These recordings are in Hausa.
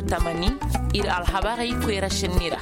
tamani ir alhabari kwera shinira.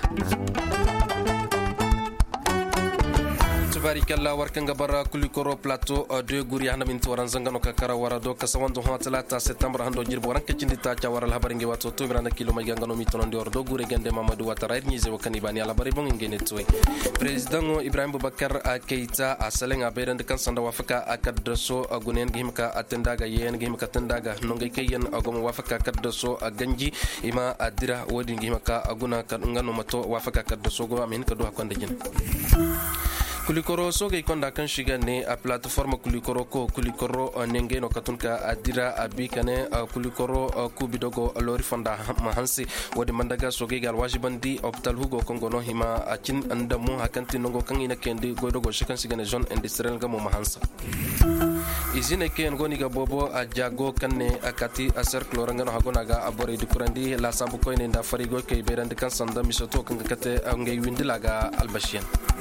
Tubarikalla warkanga bara kulikoro plateau de guri hana min toran zangano kakara warado kasawando ho talata september hando jirbo ranke cindita cha waral habaringe wato to mirana kilo magangano mitonon de ordo gure gende mamadou watara nyize wakani bani ala bari bon ngene toy president Ibrahim Boubacar Keita asalenga bedan kan sanda wafaka akadso agunen gimka atendaga yen gimka tendaga nongay kayen agomo wafaka akadso ganji ima adira wodi gimka aguna kan ngano mato wafaka akadso go amin kadu hakonde jin kulikoro soge konda kan shiga ne a platform kulikoro ko kulikoro nenge no katunka adira abikane kulikoro kubidogo lori fonda mahansi wodi mandaga soge gal wajibandi optal hugo kongo no hima achin andamu hakanti nongo kan ina kendi godogo shikan sigane zone industrial gamo mahansa izine ken goni ga bobo a jago kanne akati a cercle rangano hagonaga abore dukurandi la sambu ko ne nda farigo kay berandi kan sanda misoto kan kate ngay windilaga albashian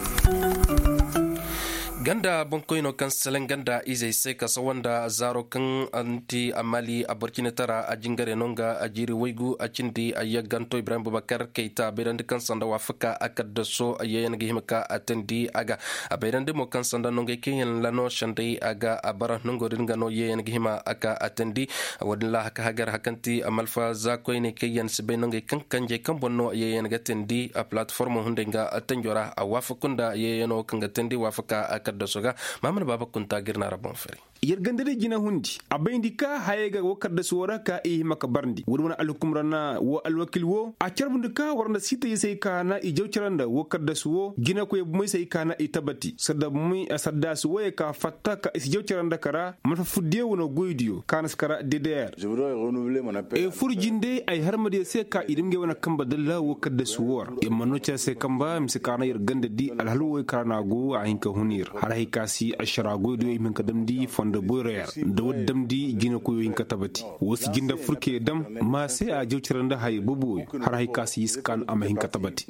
ganda bonkoino kan selen ganda izai sai kasa wanda zaro kan anti amali a burkina tara a jingare nonga a jiri waigu a cindi a yagganto Ibrahim Boubacar Keita beirandi kan sanda wafaka akadda so a yayan gihimaka atendi aga a beirandi mo kan sanda nonga keyen lano shandai aga a bara nongo ringano yayan gihima aka atendi wadilla haka hagar hakanti amalfa za koine keyen sibe nonga kan kanje kan bonno yayan gatendi a platform hundenga atenjora a wafakunda yayano kan gatendi wafaka akadda soga mamad baba kunta girna rabon fari yergandere jina hundi abayndi ka hayega wakadda suwara ka maka barndi wurwana alhukumrana wo alwakil wo a carbundu ka warna sita yesay kana i jawcaranda wakadda suwo gina ko yebumay say kana i tabati sadda muy sadda suwo ka fatta ka is jawcaranda kara man fa fudde wono goydiyo kana skara DDR je voudrais renouveler mon appel furjinde ay harmade se ka idimge wana kamba dalla wakadda suwar manno cha se kamba msikana yergande di alhalu way kana go a hinka hunir harahi kasi ashara goydiyo min kadamdi da boyar da waddam di gina ko yin katabati wasu ginda furke dam ma sai a jawciran da hay bubu har hay kasi iskan ama hin katabati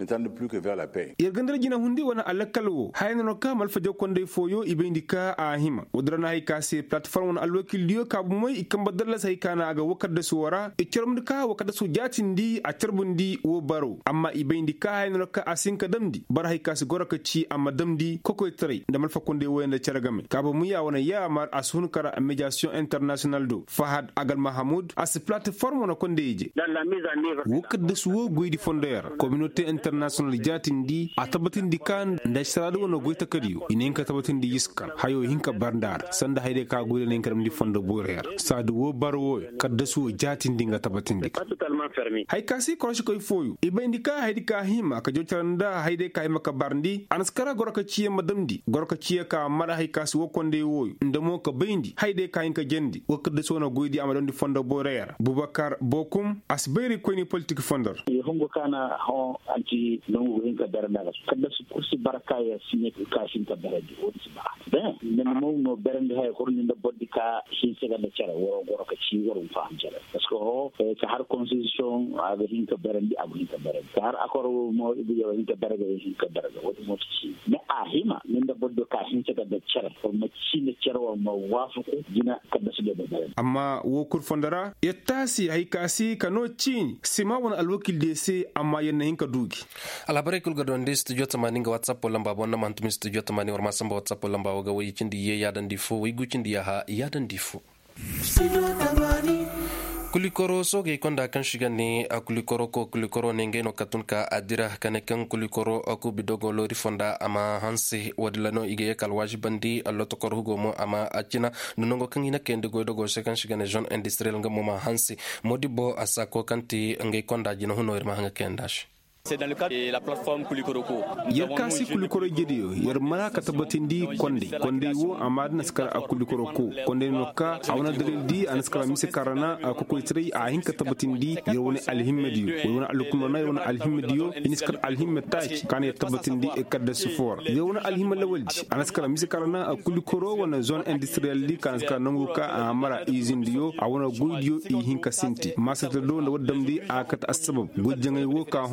yar gandar gina hundi wana alakalwo hayna no ka malfa jokonde foyo ibendika a hima wadrana hay kasi platform wana alwakil diyo ka bu moy ikam badalla sai kana aga wakar da suwara ikram ka wakar da su jatin di a tarbundi wo baro amma ibendika hayna no ka asinka damdi bar hay kasi goraka ci amma damdi kokoy tare da malfa konde wayanda caragame ka bu muya wana ya mar sun kara a médiation internationale do Fahad Agal Mahamoud as plateforme na kondeje dans la mise en œuvre wukad de suwo goydi fondeur communauté internationale jatindi a tabatindi kan da sharadu wono goyta kadiyo inen ka tabatindi yiskan hayo hinka bandar sanda hayde ka goyde nen karam di fondo borer sadu wo barwo kadda suwo jatindi nga tabatindi pas totalement fermé hay kasi krosh koy foyu ibendi ka haydi ka hima ka jotaranda hayde ka maka barndi anskara goraka ciye madamdi goraka ciye ka mada hay kasi wo konde woyu ndamo ka bayndi hayde kayin ka jendi wakde sona goydi amadondi fondo borer Boubacar Bokum asberi koyni politique fondor hongo kana ho anti longo hinka darna kadda su kursi baraka ya sinye ka shinta baradi wodi ba ben nem mo no berende hay korni nda boddi ka shinse ga cara woro goro ka ci woro fa anjara parce que ho ka har constitution aga hinka berende abu hinka berende har akoro mo ibi yo hinka berende hinka berende wodi mo ci ne ahima nda boddo ka shinse ga cara ko mo ci ne cara mo wafuko gina kadda su da berende amma wo kur fondara yattasi hay kasi kano cin sima won alwakil de se amma yenna hinka dugi alabare kul gadon de studio tamani ga whatsapp lamba bonna man tumi studio tamani war masamba whatsapp lamba waga wayi cindi ye yadan difo wayi gucindi ya ha yadan difo kulikoro soge konda kan shiga ne a kulikoro ko kulikoro ne ngeno katunka adira kane kan kulikoro aku bidogo lori fonda ama hansi wadlano ige kal wajibandi alloto kor hugo mo ama acina nunongo kan ina kende go dogo se kan shiga ne zone industrial ngamo ma hansi modibo asako kanti ngai konda jino huno irma hanga kendash. C'est dans le cadre de la plateforme Kulikoroko. Yerkasi Kulikoro Jedio, Yermana Katabatindi Konde wo Amad Naskara a Kulikoroko, Konde Noka, Awana Dredi, Anaskara Mise Karana, a Kukulitri, a Hinkatabatindi, Yerone Alhimedio, Yerona Alukumana, Yerona Alhimedio, Iniskar Alhimetai, Kane Tabatindi, Ekada Sufor, Yerona Alhimelawelj, Anaskara Mise Karana, a Kulikoro, one zone industrial league, Anaskara Nonguka, Amara Izindio, Awana Gudio, Hinka Sinti, Masatado, Wadamdi, Akat Asabab, Gujanga Woka, Honja.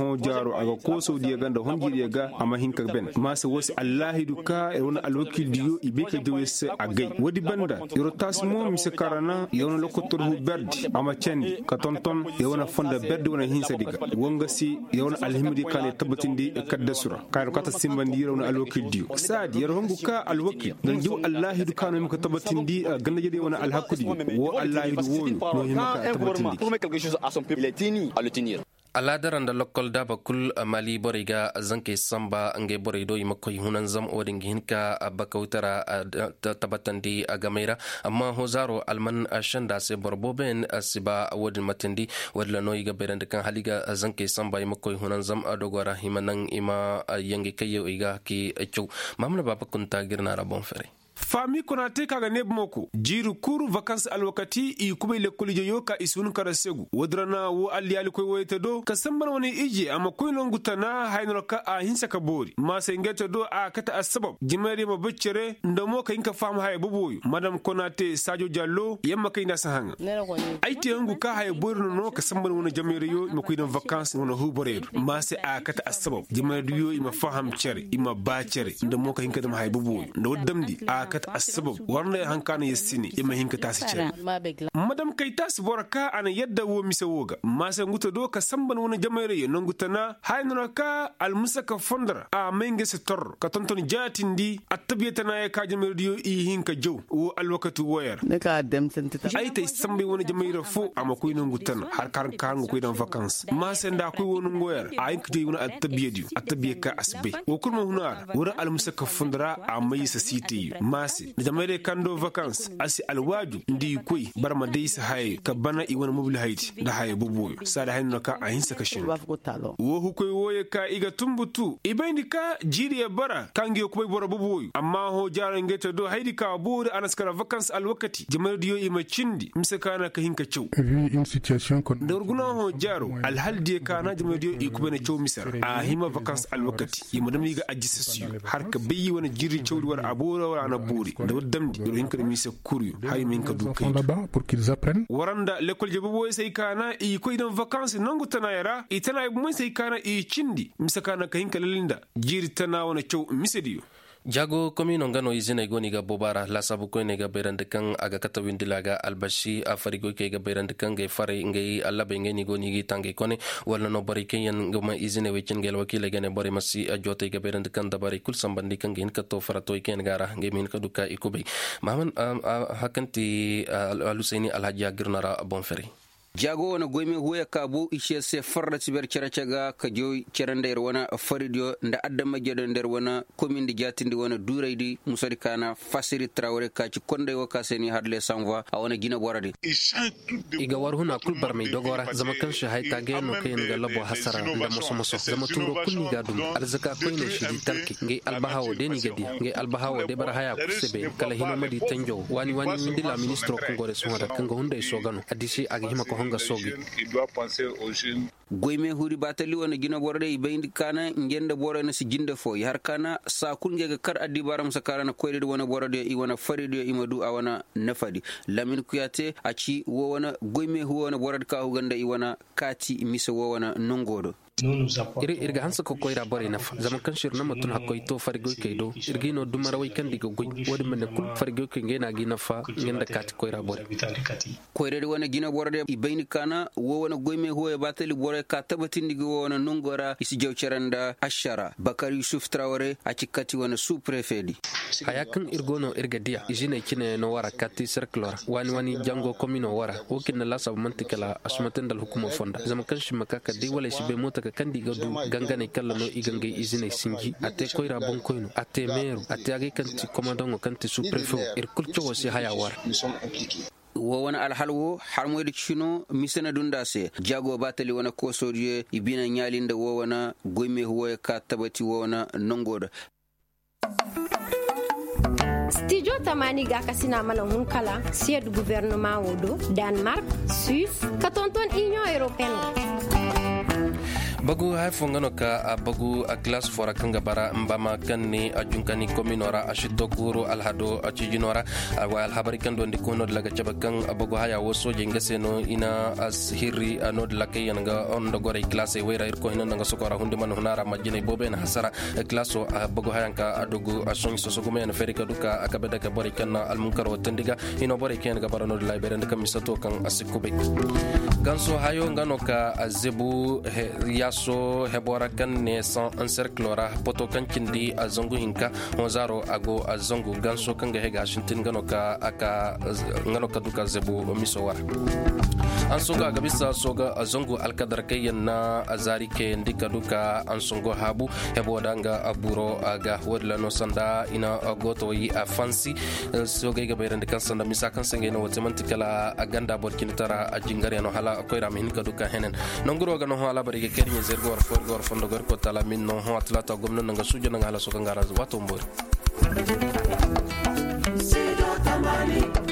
jaro aga ko saudiya ganda honjiri ga ama hinka ben masa wasi allahi duka wona alwakil diyo ibe ka jewes agay wodi banda yoro tasmo mi se karana yona lokotor hu berdi ama cendi ka tonton yona fonda berdi wona hinsa diga wonga si yona alhimdi kale tabatindi kadda sura kayro kata simbandi yona alwakil diyo sadi yoro hongu ka alwakil dal jiw allahi duka no mi ko tabatindi ganda jede wona alhakudi wo allahi du woyu no himaka tabatindi pour mettre quelque chose à son peuple il est tenu à le tenir. aladaran da lokol da bakul mali boriga zanke samba nge borido imakoy hunan zam odin hinka bakautara tabatandi agamera amma hozaro alman ashanda se borboben asiba wodin matindi wadla noy ga berande kan haliga zanke samba imakoy hunan zam adogora himanan ima yange kayo iga ki echo mamna baba kunta girna rabon fere fami konate kaga nebmoko jiru kuru vacances alwakati i kubay le kolije yoka isun kara segu wodrana wo alli ali koy woyte do ka samban woni ije ama koy longutana haynor ka a hinsa ka bori ma se ngete do a kata asbab jimari ma beccere ndamo ka inka fam hay boboyu madam konate sadio diallo yamma kay na sahanga ayti ngu ka hay bori no ka samban woni jamere yo ma koy don vacances wona hu boredo ma se a kata asbab jimari yo ima faham cere ima ba cere ndamo ka hinka dam hay boboyu ndo damdi a kat asbab warna hankana yesini ima hinka tasi ce madam kai tas boraka ana yadda wo misa woga masa nguta do ka samban wona jamare ye nongutana haynuna ka almusaka fondra a menge se tor ka tonton jatindi attabiyatana ya ka jamare dio i hinka jow wo alwakatu woyar ne ka dem sentita ay tay sambe wona jamare fo ama koy nongutana har kan koy dan vacances masa nda koy wona ngoyar ay ko dey wona attabiyadi attabiyaka asbe wo kurma hunar wora almusaka fondra a mayisa siti masi da jamare kando vacances asi alwaju ndi koy barma dai sa haye ka bana i wona mobile haiti da haye bubuyo sada hayno ka a hinsa ka shin wo hukoy woye ka iga tumbutu ibayni ka jiri ya bara kangi ko bora bubuyo amma ho jaran geta do haydi ka bore anaskara vacances alwakati jamare diyo i macindi misakana ka hinka cew une situation kon dorguna ho jaro alhaldi kana jamare diyo i kubena cew misar a hima vacances alwakati i madam iga ajisasiyo har ka bayi wona jiri cewdi war abora wala na buri da wadamdi do hinka misa kuryo hay min ka du là-bas pour qu'ils apprennent waranda l'école je bobo sai kana i ko idan vacances nangu tanayara itana mun sai kana i cindi misakana ka hinka lalinda jiri tana wona cew misediyo jago komino ngano izina goni ga bobara la sabu ko ne ga berande kan aga kata windilaga albashi afarigo ke ga berande kan ge fare ngai alla be ngeni goni gi tange kone wala no bari kenyan ngama izina wecin gel wakile gane bari masi ajote ga berande kan da bari kul sambandi kan gen ka to farato ken gara ngai min ka duka ikube maman hakanti alusaini alhaji agirnara bon fere jago wana goyme huya kabo ishe se farra ciber ceracaga ka joy cerande wana faridio nda adama jedo nder wana commune di jatindi wana duraydi musari kana fasiri trawre ka ci konde wo kaseni hadle sanva a wana gina borade iga war huna kul barmay dogora zama kan shi hayta ge no kayen ga labo hasara nda moso zama turo kulni ga dum arzaka koyne shi di tarki ngai albahawo deni gadi ngai albahawo de bar haya kusebe kala hino madi tanjo wani mindila ministro ko gore sonda kanga hunde sogano adisi aga hima ko il doit penser aux jeunes goyme huri batali wona gina borde ibayndi kana ngende bore na si jinde fo har kana sa kulnge kar addi baram sakara na koyde wona borde i wona faride imadu awana nafadi lamin kuyate aci wo wona goyme hu wona borde ka huganda i wona kati miso wo wona nongodo irga hansa ko koyra bore nafa zaman kan shirna mutun hakkoy to farigoy kaydo irgino dumara way kan digo goy wodi men kul farigoy ke ngena gi nafa ngenda kati koyra bore koyre wona gina borde ibayni kana wo wona goyme hu e batali bore ka tabatindi go wona nongora isi jawceranda ashara bakari yusuf traore acikati wona sous préfet di hayakan irgono irgadia izine kine no wara kati circular wani jango komino wara o kinna la sab mantikala asmaten dal hukuma fonda zaman kan shi makaka di wala shi be mota ka kandi gadu gangane kala no igange izine singi ate koyra bon koyno ate meru ate age kanti commandant kanti sous préfet ir kulcho wasi haya war wo wona alhalwo harmoyde chino misena dundase jago batali wona kosodie ibina nyalinde wo wona goyme huwa ka tabati wo wona nongoda studio tamani ga kasina mana hunkala sied gouvernement wodo Denmark Suisse katonton Union Européenne bagu hay fongano ka bagu a class fora kanga bara mbama kanni a junkani kominora a shiddo kuro alhado a cijinora wa alhabari kando ndikono laga chabakan bagu haya woso jengeseno ina as hirri anod lake yanga on do gore class e wera irko hinan nga sokora hunde man hunara majine bobe na hasara classo bagu hayanka adugu a songi sosogume na ferika duka akabeda ka bori kanna almunkar watendiga ino bori ken ga barano de library ndaka misato kan asikube ganso hayo ngano ka azebu yaso hebora kan ne san encerclora poto kan kindi azongu hinka hozaro ago azongu ganso kan ga hega shintin ngano ka aka ngano ka duka zebu misowara ansoga gabisa soga azongu alkadar kayanna azari ke ndika duka ansongo habu hebodanga aburo aga wadla no sanda ina agoto yi afansi soga ga bayran kan sanda misakan sange no wotemantikala aganda borkinitara ajingare no hala koyra min ka duka henen nonguro ga no hala bari ke kerni zergor forgor fondo gor ko tala min no ho atlata gomno nga sujo nga hala soka ngara wato mbor